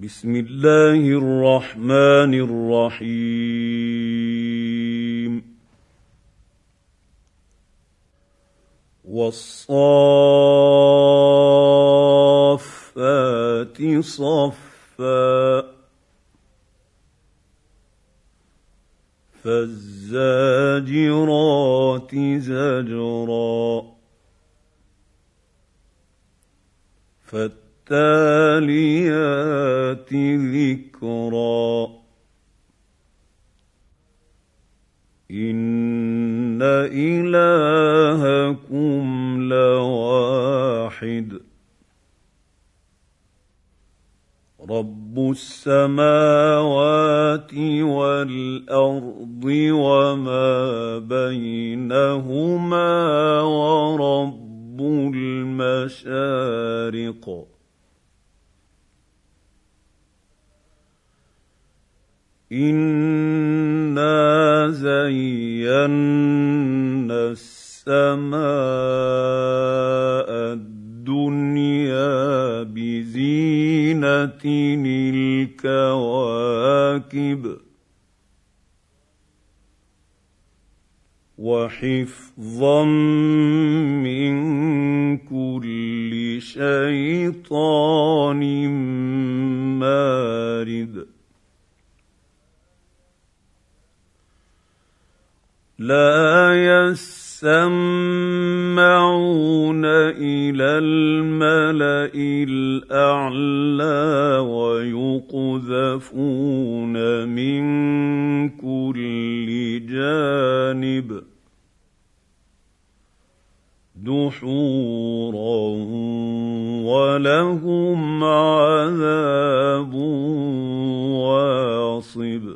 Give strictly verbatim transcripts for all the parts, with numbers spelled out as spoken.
بسم الله الرحمن الرحيم والصافات صفا فالزاجرات زجرا فالتاليات ذكرا إن إلهكم لواحد رب السماوات والأرض وما بينهما ورب المشارق إنا زينا السماء الدنيا بزينة الكواكب وحفظا من كل شيطان مارد لا يسمعون إلى الملأ الأعلى ويقذفون من كل جانب دحورا ولهم عذاب واصب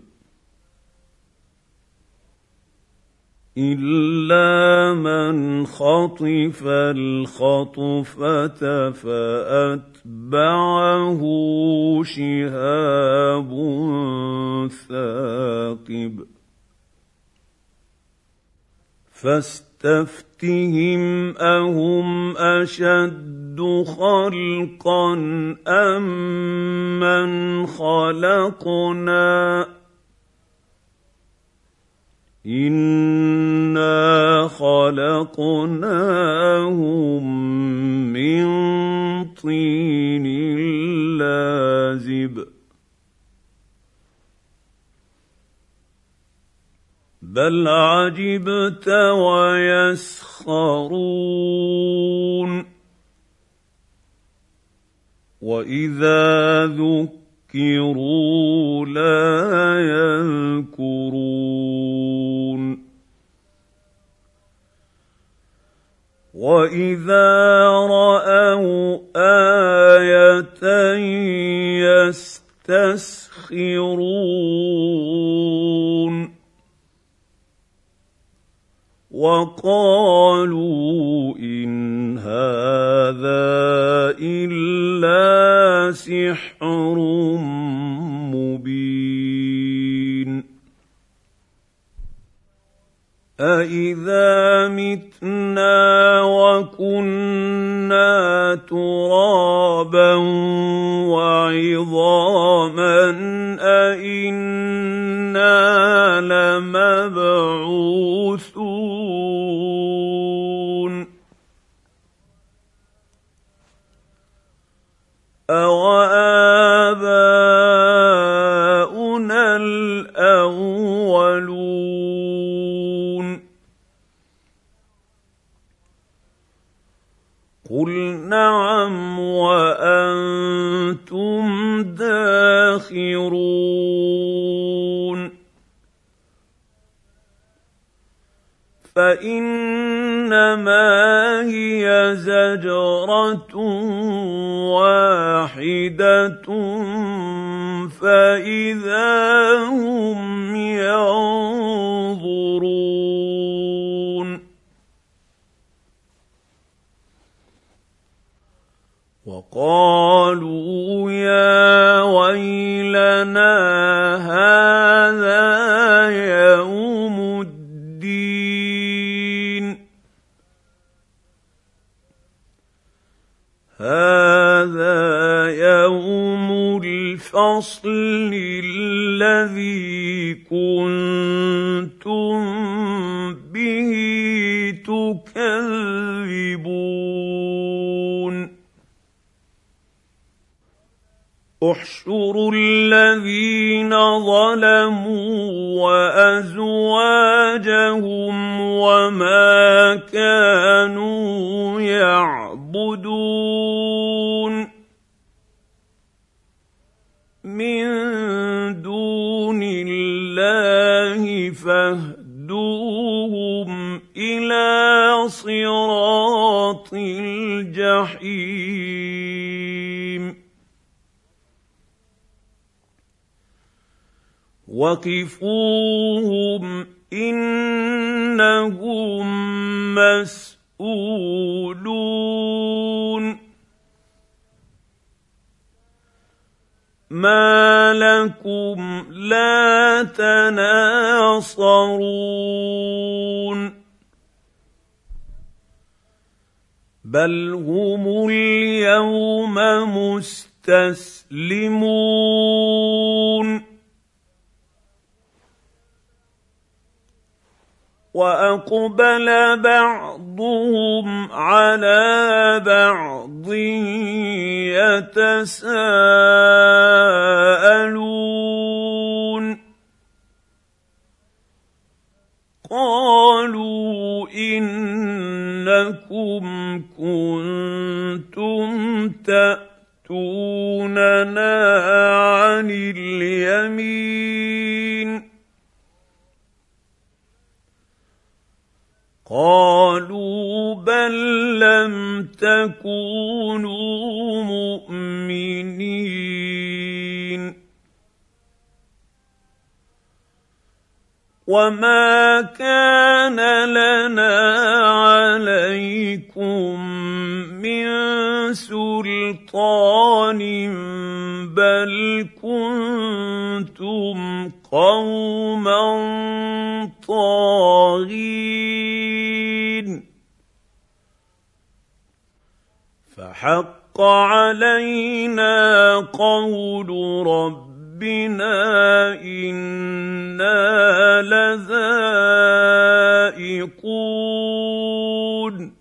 إلا من خطف الخطفة فأتبعه شهاب ثاقب فاستفتهم أهم أشد خلقا أم من خلقنا إنا خلقناهم من طين لازب بل عجبت ويسخرون وإذا ذكروا لا يذكرون وإذا رأوا آية يستسخرون وقالوا إن هذا إلا سحر مبين أإذا متنا وكنا ترابا وعظاما أإنا لمبعوثون أوآباؤنا الأولون قل نعم وأنتم داخرون فإنما هي زجرة واحدة فإذا هم ينظرون وقالوا يا ويلنا هذا يوم الدين هذا يوم الفصل الفصل الذي كنتم به تكذبون احشروا الذين ظلموا وازواجهم وما كانوا يعبدون من دون الله فاهدوهم الى صراط الجحيم وقفوهم انهم مسئولون ما لكم لا تناصرون بل هم اليوم مستسلمون واقبل بعضهم على بعض يتساءلون قالوا انكم كنتم تاتوننا عن اليمين قالوا بل لم تكونوا مؤمنين وما كان لنا عليكم من سلطان بل كنتم قوما طاغين فحق علينا قول ربنا إنا لذائقون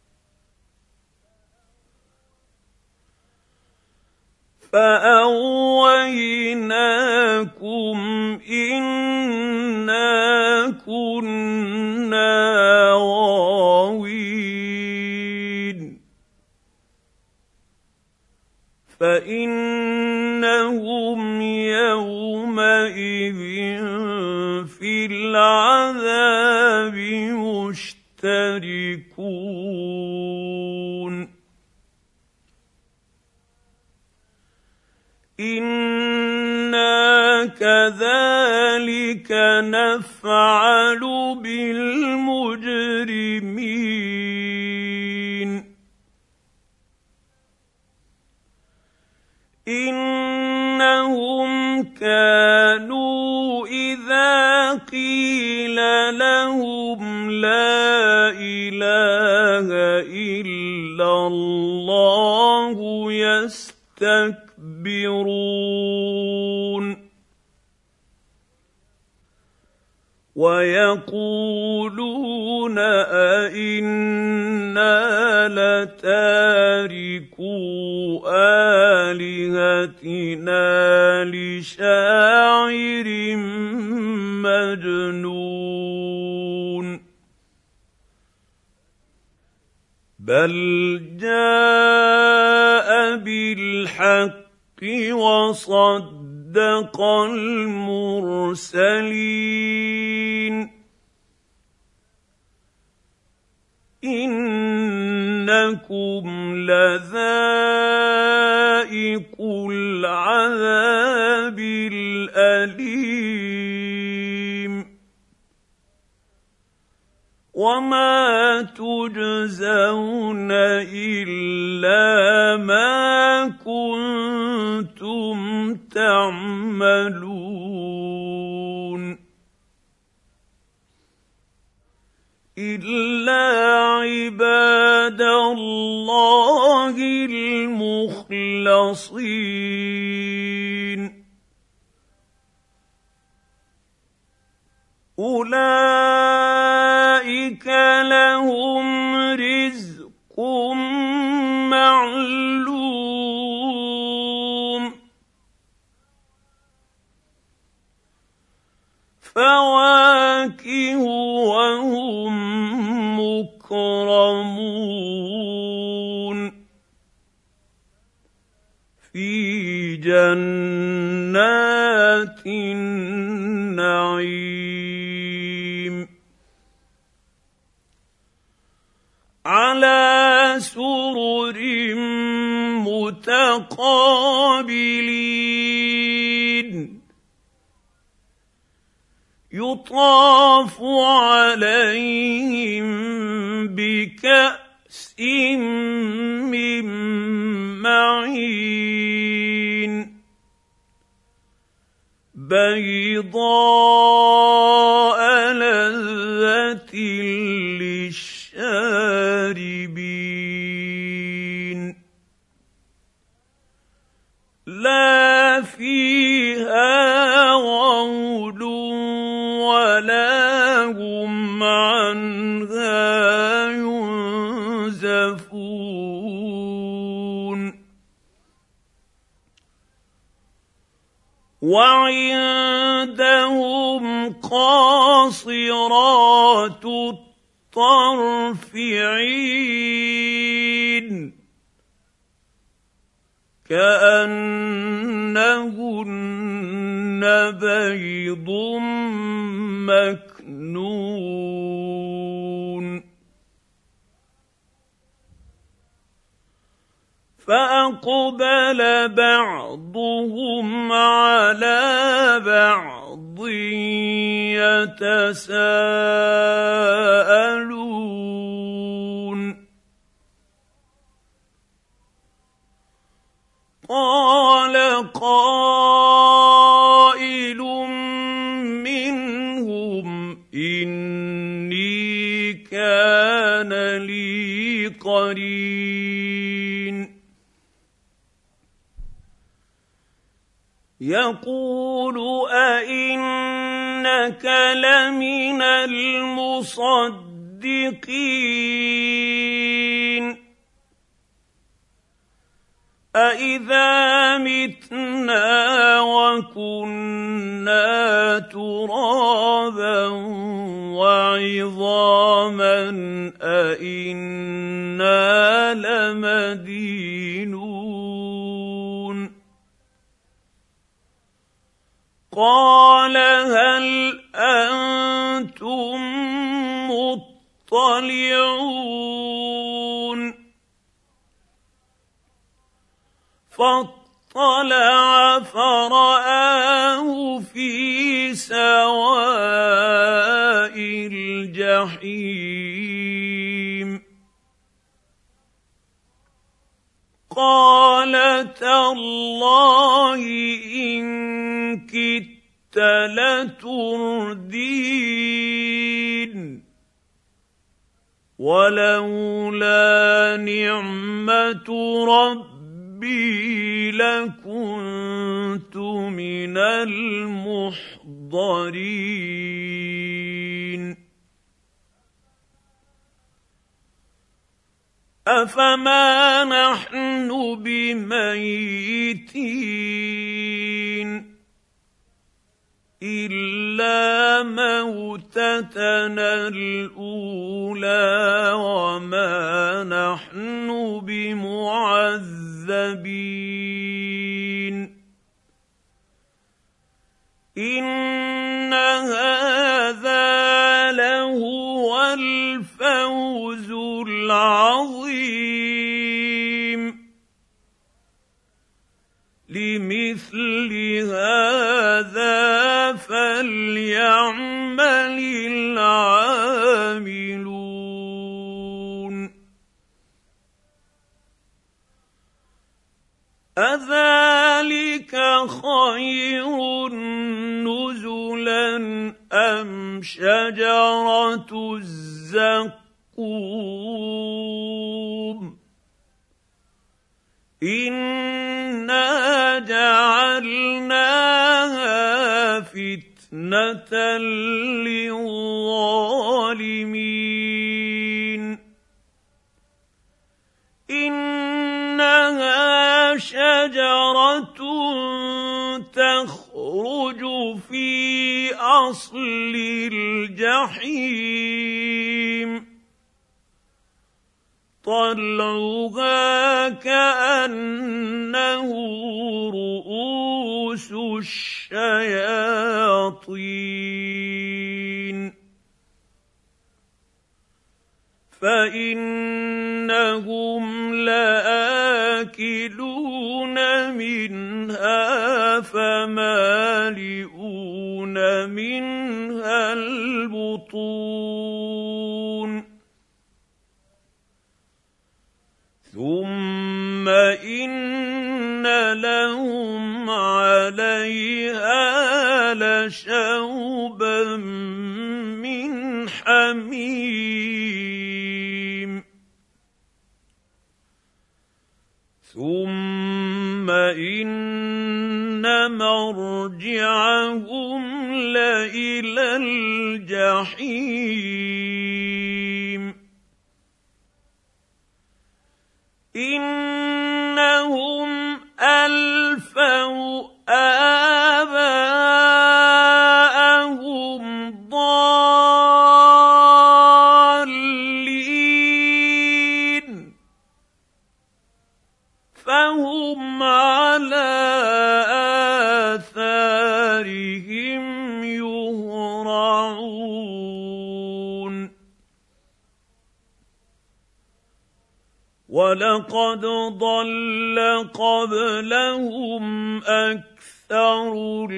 فأغويناكم إنا كنا غاوين فإنهم يومئذ في العذاب مشتركون إنا كذلك نفعل بالمجرمين إنهم كانوا إذا قيل لهم لا إله إلا الله يستكبرون ويقولون أئنا لتاركو آلهتنا لشاعر مجنون بل جاء بالحق وصدق المرسلين إنكم لذائق العذاب الأليم وما تجزون إلا ما كنتم تعملون إلا عباد الله المخلصين أولئك لهم رزق معلوم فواكه وهم مكرمون في جنات النعيم على سرر متقابلين يطاف عليهم بكأس من معين بيضاء لذة للشاربين لا فيها غول ولا هم عنها ينزفون وعندهم قاصرات الطرف عين كأنهن بيض مكنون فأقبل بعضهم على بعض يتساءلون قال قائل منهم إني كان لي قرين يقول أئنك لمن المصدقين أإذا متنا وكنا ترابا وعظاما أإنا لمدينون قال هل أنتم مطلعون فاطلع فرآه في سواء الجحيم قال تالله إن كدت لتردين ولولا نعمة ربي لكنت من المحضرين أفما نحن بميتين إلا موتتنا الأولى وما نحن بمعذبين إن هذا لهو الفوز العظيم لمثل هذا فليعمل العاملون أذلك خير نزلا أم شجرة الزقوم إنا جعلناها فتنة فِتْنَةً لِّلظَّالِمِينَ إِنَّهَا شَجَرَةٌ تَخْرُجُ فِي أَصْلِ الْجَحِيمِ طَلْعُهَا كَأَنَّهُ رُءُوسُ الشَّيَاطِينِ فَإِنَّهُمْ لَآكِلُونَ مِنْهَا فَمَالِئُونَ مِنْهَا الْبُطُونَ ثُمَّ إِنَّ لَهُمْ عَلَيْهَا لَشَوْبًا مِّنْ حَمِيمٍ ثُمَّ إِنَّ مَرْجِعَهُمْ لَإِلَى الْجَحِيمِ إِنَّهُمْ أَلْفَوْا آبَاءَهُمْ ضَالِّينَ فَهُمْ عَلَىٰ آثَارِهِمْ يُهْرَعُونَ وَلَقَدْ ضَلَّ قَبْلَهُمْ أَكْثَرُ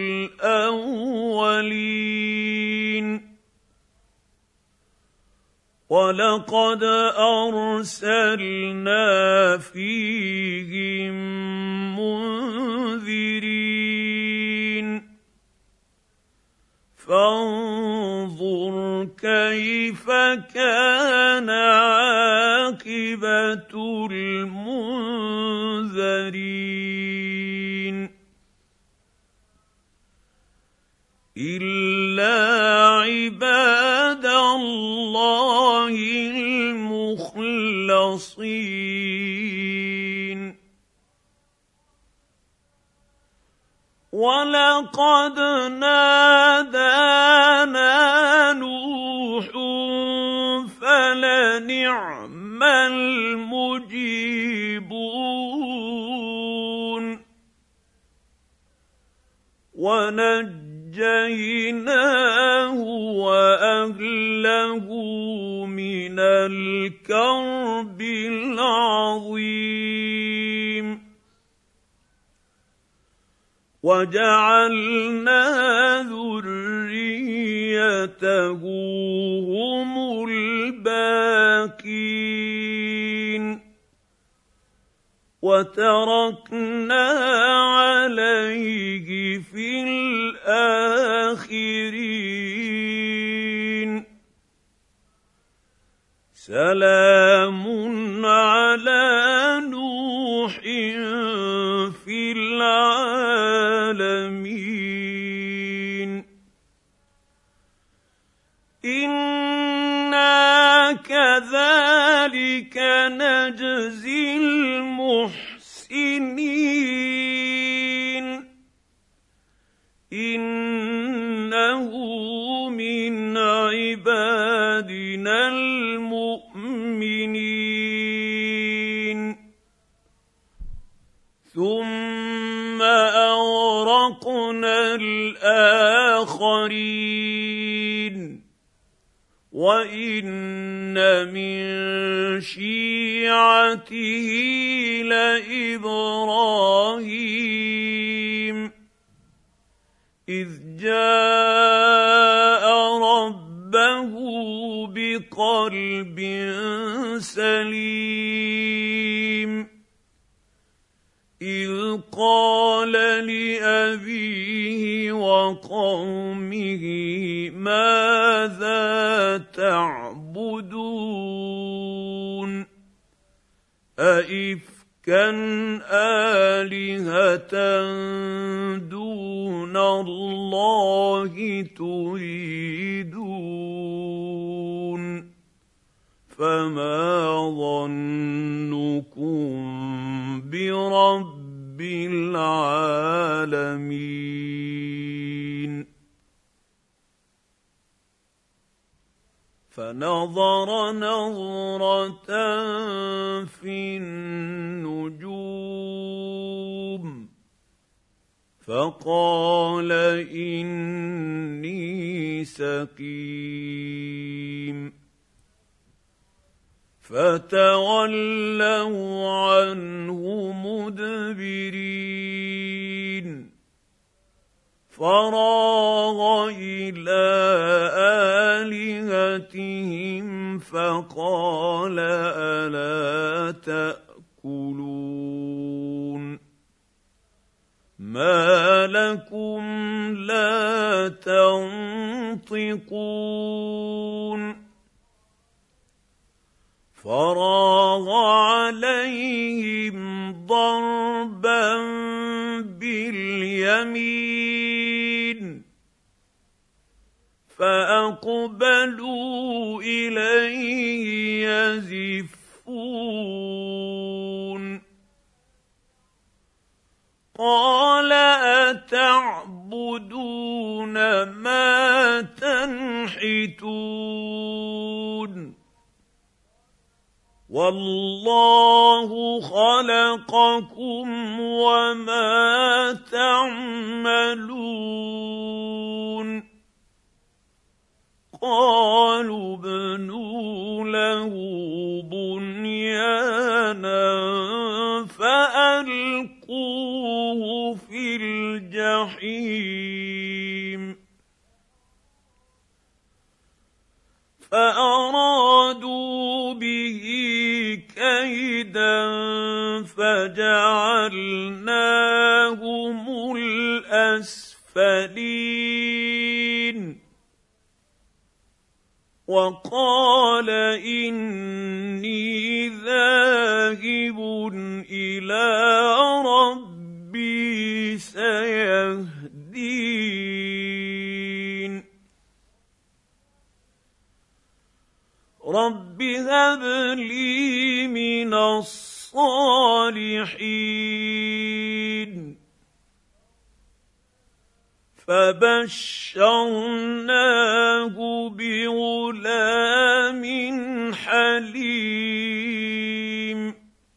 الْأَوَّلِينَ وَلَقَدْ أَرْسَلْنَا فِيهِم مُّنذِرِينَ فَانظُرْ كَيْفَ كَانَ عَاقِبَةُ الْمُنذَرِينَ إِلَّا عِبَادَ اللَّهِ الْمُخْلَصِينَ وَلَقَدْ نَادَانَا نُوحٌ فَلَنِعْمَ الْمُجِيبُونَ وَنَجَّيْنَاهُ وَأَهْلَهُ مِنَ الْكَرْبِ الْعَظِيمِ وَجَعَلْنَا ذُرِّيَّتَهُ هُمُ الْبَاقِينَ وَتَرَكْنَا عَلَيْهِ فِي الْآخِرِينَ سَلَامٌ عَلَىٰ نُوحٍ فِي الْعَالَمِينَ إِنَّا كَذَٰلِكَ نَجْزِي الْمُحْسِنِينَ إِنَّهُ مِنْ عِبَادِنَا الْمُؤْمِنِينَ ثُمَّ أَغْرَقْنَا الْآخَرِينَ وَإِنَّ مِن شِيعَتِهِ لَإِبْرَاهِيمَ إِذْ جَاءَ رَبَّهُ بِقَلْبٍ سَلِيمٍ إِذْ قَالَ لِأَبِيهِ وَقَوْمِهِ مَاذَا تَعْبُدُونَ أَئِفْكًا آلِهَةً دُونَ الله تريدون فما ظنكم برب العالمين فنظر نظرة في النجوم فقال إني سقيم فتولوا عنه مدبرين فراغ إلى آلهتهم فقال ألا تأكلون ما لكم لا تنطقون فراغ عليهم ضربا باليمين فأقبلوا إليه يزفون قال أتعبدون ما تنحتون والله خلقكم وما تعملون قالوا ابنوا له بنيانا فألقوه في الجحيم فأرادوا به كيدا فجعلناهم الأسفلين وقال إني ذاهب إلى ربي سيهدين رب هب لي من الصالحين فبشرناه بغلام حليم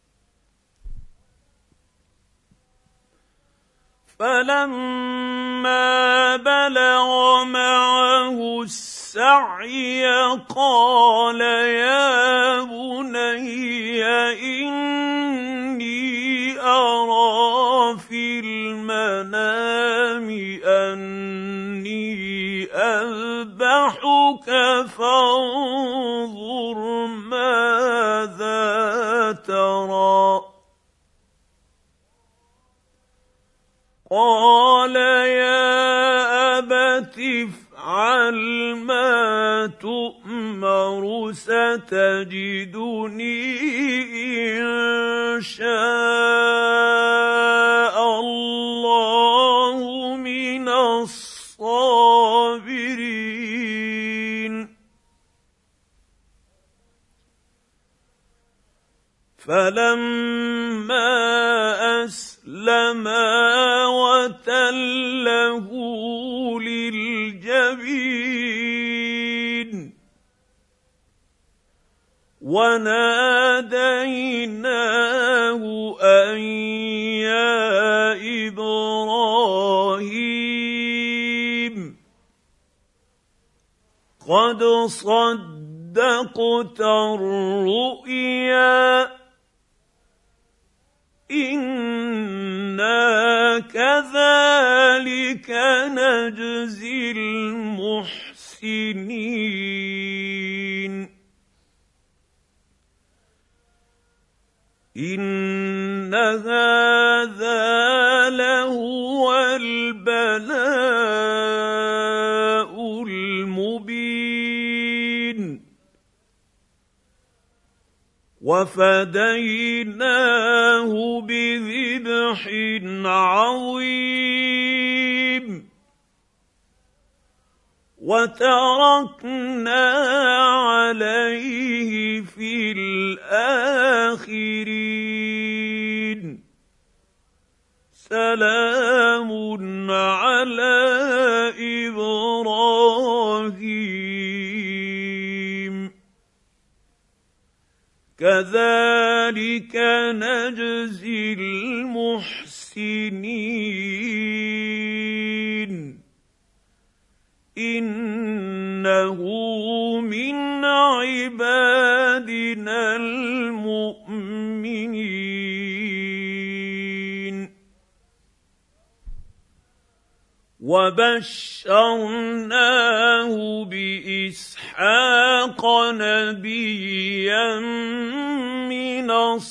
فلما بلغ معه السعي قال يا بني إني أرى في المنام أني أذبحك فانظر ماذا ترى قال يا أبت افعل ما تؤمر ستجدني إن شاء الله من الصابرين فلما أسلما وتله للجبين وناديناه أن يا إبراهيم قد صدقت الرؤيا إنا كذلك نجزي المحسنين إن هذا لهو البلاء المبين وفديناه بذبح عظيم وتركنا عليه في الآخرين سلام على إبراهيم كذلك نجزي المحسنين إنه من عبادنا المؤمنين وبشرناه بإسحاق نبيا من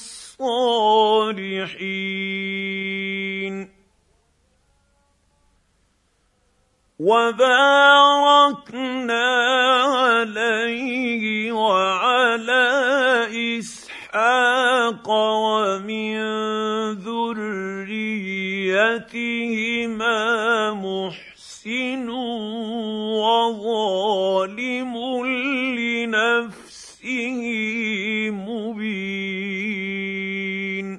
الصالحين وباركنا عليه وعلى إسحاق ومن ذريتهما محسن وظالم لنفسه مبين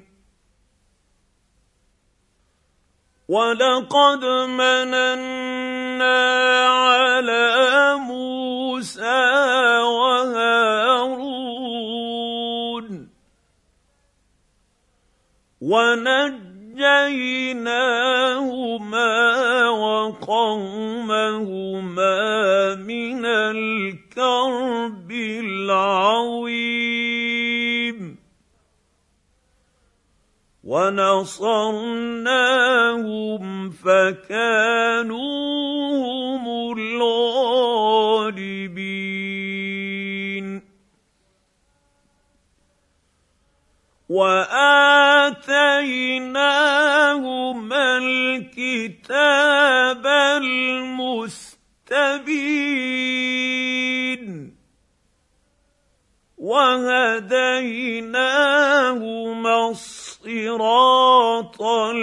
ولقد مننا على موسى وهارون ونجيناهما وقومهما من الكرب العظيم ونصرناهم فكانوا هم الغالبين وآتيناهما الكتاب المستبين وهديناهما الصراط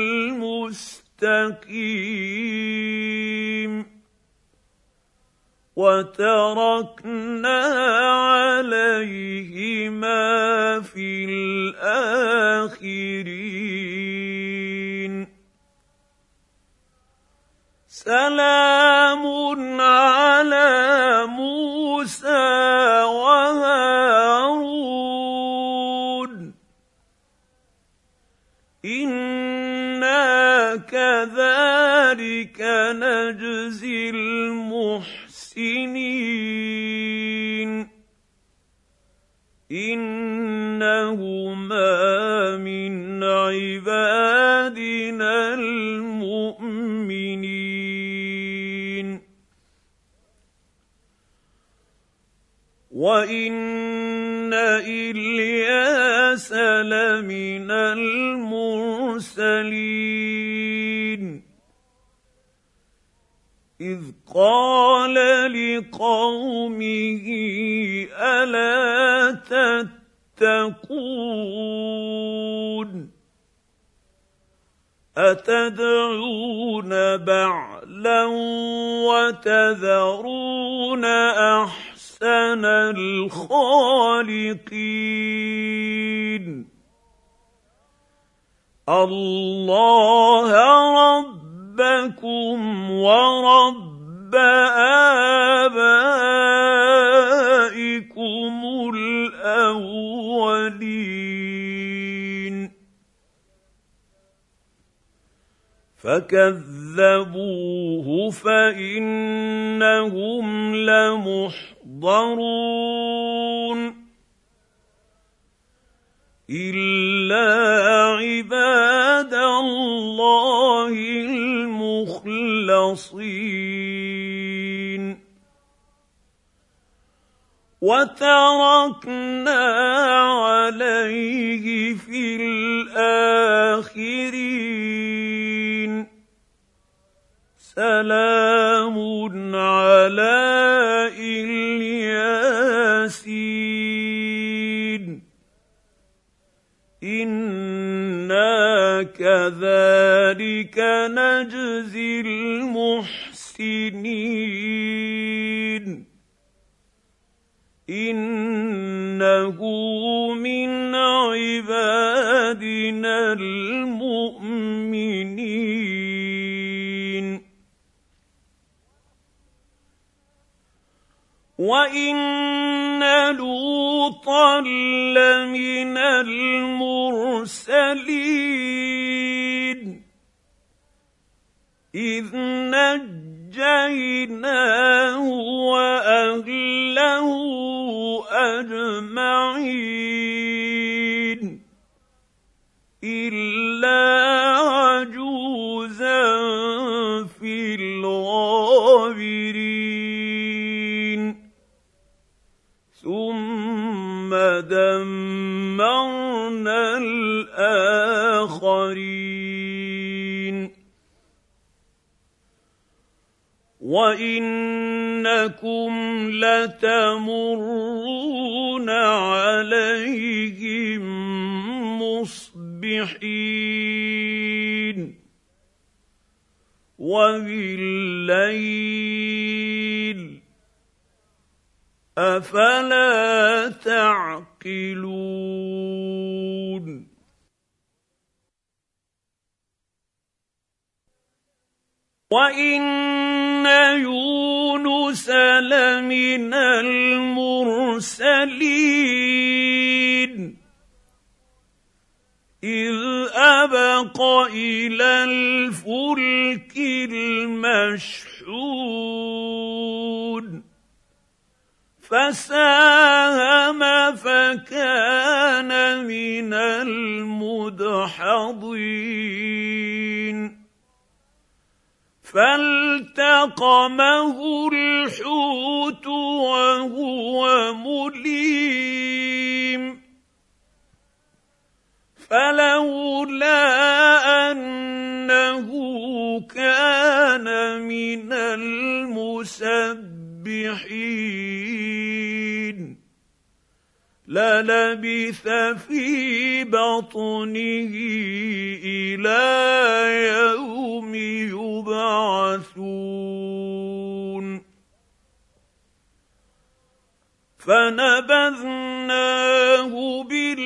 المستقيم وتركنا عليهما في الآخرين سلام على موسى وهارون إنا كذلك نجزي المحسنين إنهما من عبادنا المؤمنين وإن إلياس لمن المرسلين إذ قال لقومه ألا تتقون أتدعون بعلا وتذرون أحسن الخالقين الله ربكم ورب آبائكم الأولين فكذبوه فإنهم لمحضرون إلا عباد الله المخلصين وتركنا عليه في الآخرين سلام على الياسين إنا كذلك نجزي المحسنين المحسنين إنه من عبادنا المؤمنين وإن لوطا لمن المرسلين إذ نجيناه وأهله أجمعين إلا عجوزا في الغابرين ثم دمرنا الآخرين وإنكم لتمرون عليهم مصبحين وبالليل أفلا تعقلون وإن يونس لمن المرسلين إذ أبق إلى الفلك المشحون فساهم فكان من المدحضين فالتقمه الحوت وهو مليم فلولا أنه كان من المسبحين للبث في بطنه إلى يوم يبعثون فنبذناه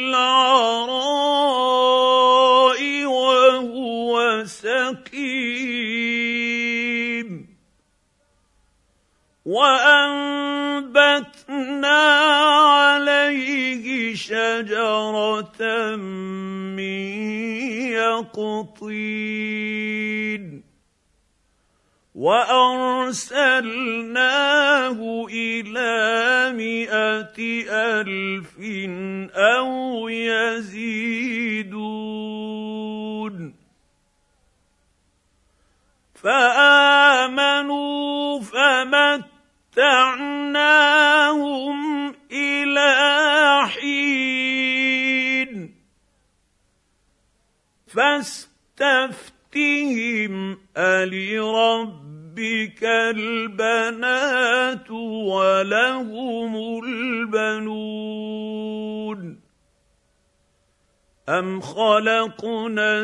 بالعراء وهو سقيم وأنبتنا عليه شجرة من يقطين وأرسلناه إلى مائة ألف أو يزيدون فآمنوا فمتعناهم إلى حين فاستفتهم ألربك البنات ولهم البنون أم خلقنا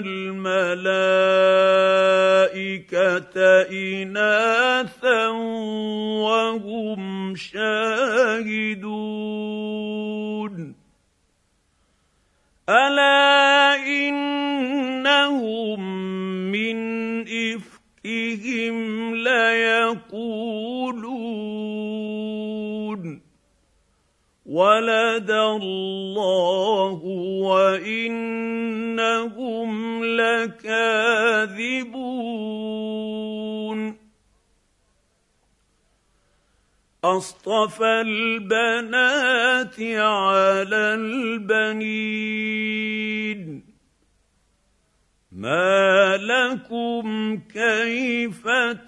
الملائكة إناثا وهم شاهدون ألا إنهم من إفكهم ليقولون ولد الله وإنهم لكاذبون أصطفى البنات على البنين ما لكم كيف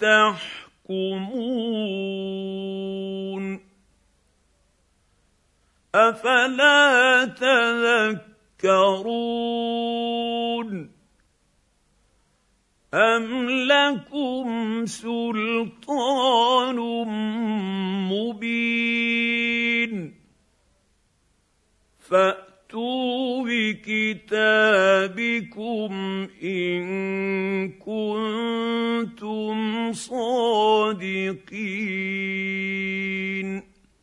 تحكمون أفلا تذكرون أم لكم سلطان مبين فأتوا فاتوا بكتابكم إن كنتم صادقين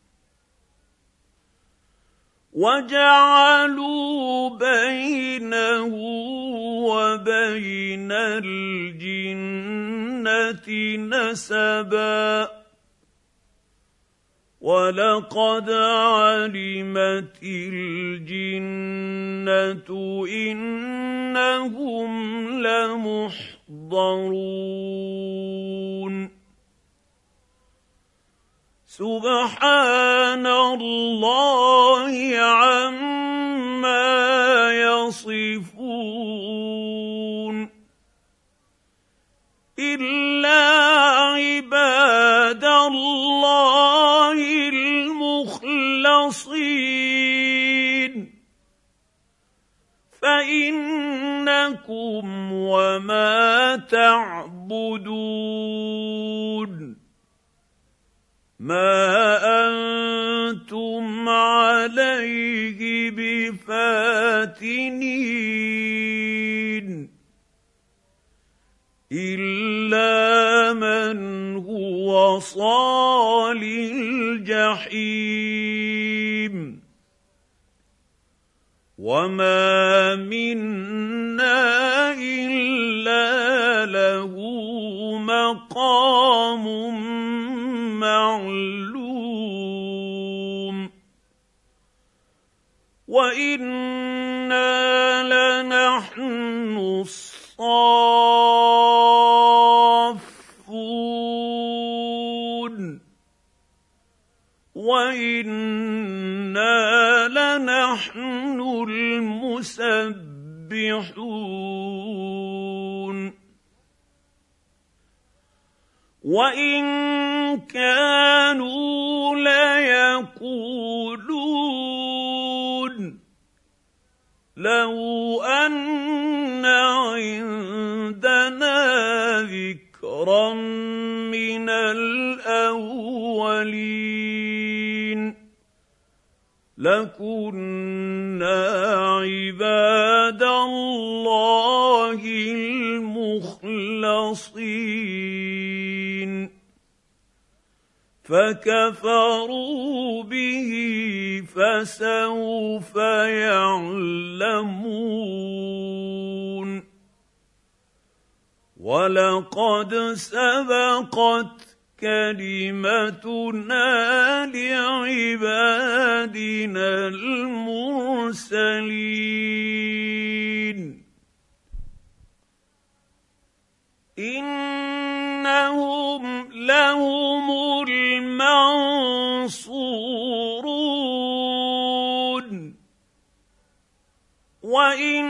وجعلوا بينه وبين الجنة نسبا ولقد علمت الجنة إنهم لمحضرون سبحان الله عما يصفون إلا عباد الله المخلصين فإنكم وما تعبدون ما أنتم عليه بفاتنين إلا من هو صال الجحيم وما منا إلا له مقام معلوم وإنا لنحن الصافون وإنا لنحن المسبحون وإن كانوا ليقولون لو أن عندنا ذكرا من الأولين لكنا عباد الله المخلصين فكفروا به فسوف يعلمون ولقد سبقت كلمتنا لعبادنا المرسلين إنهم لهم المنصورون وإن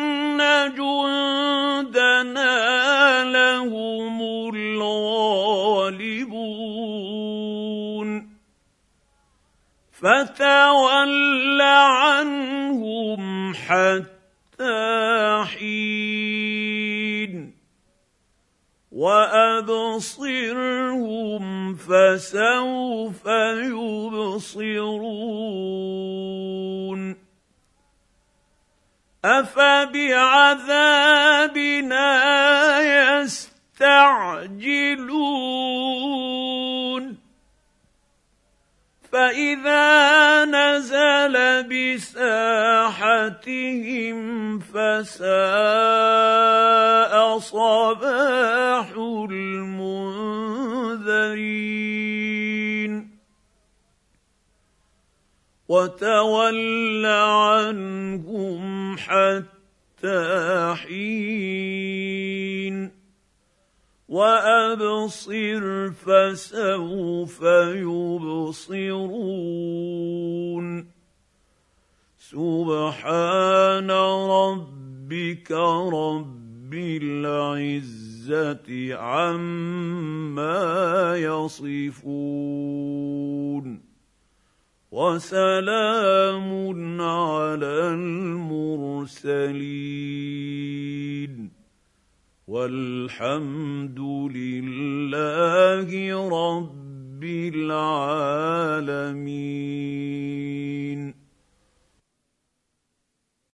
جندنا لهم الغالبون فتول عنهم حتى حين وأبصرهم فسوف يبصرون أفبعذابنا يستعجلون فإذا نزل بساحتهم فساء صباح المنذرين وتول عنهم حتى حين وأبصر فسوف يبصرون سبحان ربك رب العزة عما يصفون وسلام على المرسلين والحمد لله رب العالمين.